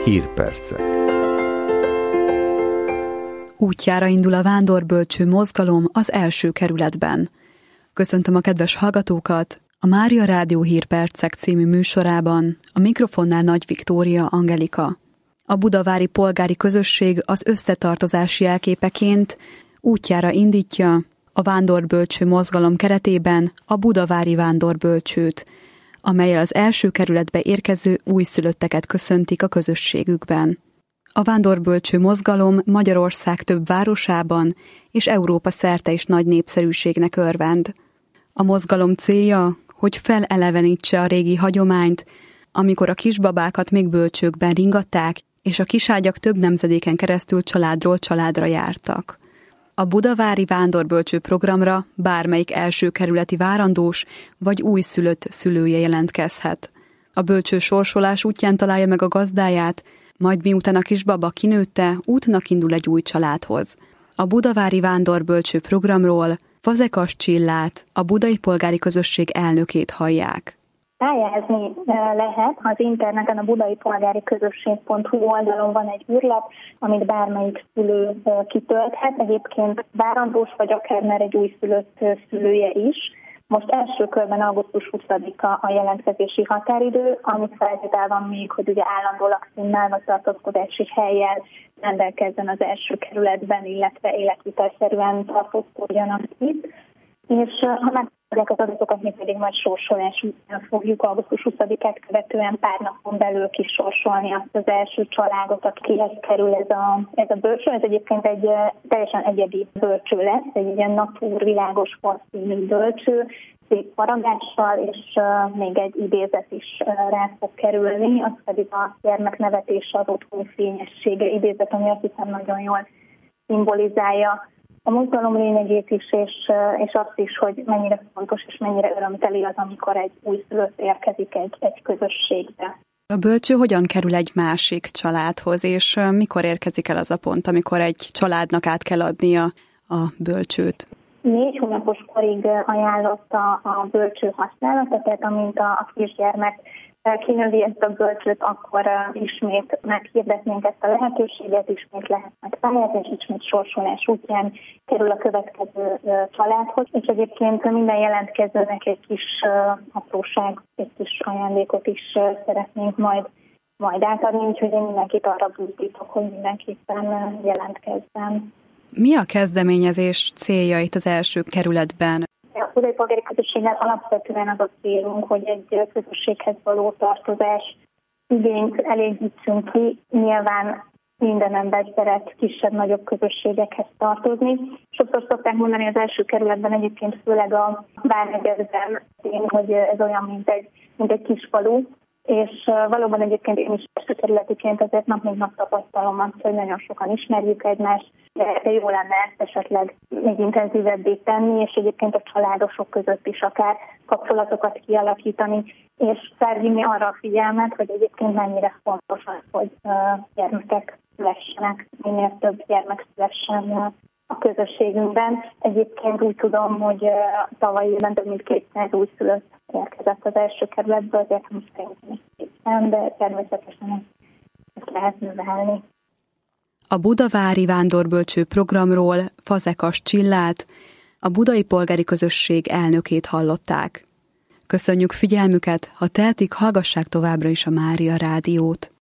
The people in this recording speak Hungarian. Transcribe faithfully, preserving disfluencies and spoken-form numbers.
Hírpercek. Útjára indul a Vándorbölcső mozgalom az első kerületben. Köszöntöm a kedves hallgatókat! A Mária Rádió Hírpercek című műsorában a mikrofonnál Nagy Viktória Angelika. A budavári polgári közösség az összetartozás jelképeként útjára indítja a Vándorbölcső mozgalom keretében a budavári Vándorbölcsőt, amellyel az első kerületbe érkező újszülötteket köszöntik a közösségükben. A Vándorbölcső mozgalom Magyarország több városában és Európa szerte is nagy népszerűségnek örvend. A mozgalom célja, hogy felelevenítse a régi hagyományt, amikor a kisbabákat még bölcsőkben ringatták, és a kiságyak több nemzedéken keresztül családról családra jártak. A budavári Vándorbölcső programra bármelyik első kerületi várandós vagy újszülött szülője jelentkezhet. A bölcső sorsolás útján találja meg a gazdáját, majd miután a kisbaba kinőtte, útnak indul egy új családhoz. A budavári Vándorbölcső programról Fazekas Csillát, a budai polgári közösség elnökét hallják. Pályázni lehet az interneten, a budai polgári közösség pont hu oldalon van egy űrlap, amit bármelyik szülő kitölthet. Egyébként várandós vagy akár már egy újszülött szülője is. Most első körben augusztus huszadika a jelentkezési határidő, amit feltétel van még, hogy ugye állandó lakcímmel vagy tartózkodási hellyel rendelkezzen az első kerületben, illetve életvitelszerűen tartózkodjanak itt. És ha megkapják az adatokat, mi pedig majd sorsolás után fogjuk augusztus huszadikát követően pár napon belül kisorsolni azt az első családot, akihez kerül ez a, ez a bölcső. Ez egyébként egy teljesen egyedi bölcső lesz, egy ilyen napúrvilágos porszínű bölcső, szép faragással, és uh, még egy idézet is uh, rá fog kerülni, az pedig a gyermeknevetése, az otthon fényessége idézet, ami azt hiszem nagyon jól szimbolizálja a mozgalom lényegét is, és, és azt is, hogy mennyire fontos és mennyire örömteli az, amikor egy újszülött érkezik egy, egy közösségbe. A bölcső hogyan kerül egy másik családhoz, és mikor érkezik el az a pont, amikor egy családnak át kell adnia a bölcsőt? Négy hónapos korig ajánlott a, a bölcső használata, tehát amint a, a kisgyermek kinövi ezt a bölcsőt, akkor uh, ismét meghirdetnénk ezt a lehetőséget, ismét lehetnek pályázni, és ismét sorsolás útján kerül a következő uh, családhoz. És egyébként minden jelentkezőnek egy kis uh, apróság, egy kis ajándékot is uh, szeretnénk majd, majd átadni, úgyhogy én mindenkit arra buzdítok, hogy mindenképpen uh, jelentkezzen. Mi a kezdeményezés célja itt az első kerületben? A budai polgári közösséggel alapvetően az a célunk, hogy egy közösséghez való tartozás igényt elégítsünk ki. Nyilván minden ember szeret kisebb-nagyobb közösségekhez tartozni. Sokszor szokták mondani az első kerületben, egyébként főleg a Vármegyezben, hogy ez olyan, mint egy, mint egy kis falu. És valóban egyébként én is első kerületiként azért nap mint nap tapasztalom azt, hogy nagyon sokan ismerjük egymást, de jó lenne ezt esetleg még intenzívebbé tenni, és egyébként a családosok között is akár kapcsolatokat kialakítani, és felhívni arra a figyelmet, hogy egyébként mennyire fontos az, hogy gyermekek szülessenek, minél több gyermek szülessen a közösségünkben. Egyébként úgy tudom, hogy tavaly évben több mint kétszáz újszülött érkezett az első kerületből, azért most szerintem kétszáz, de természetesen ezt lehet növelni. A budavári Vándorbölcső programról Fazekas Csillát, a budai polgári közösség elnökét hallották. Köszönjük figyelmüket, ha tehetik, hallgassák továbbra is a Mária Rádiót.